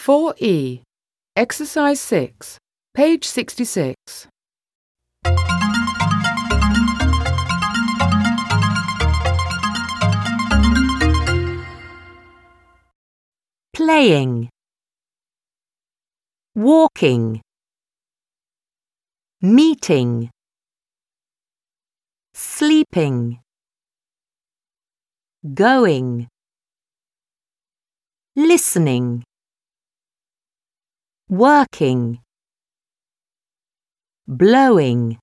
4E. Exercise 6, page 66. Playing, walking, meeting, sleeping, going, listening, working, blowing,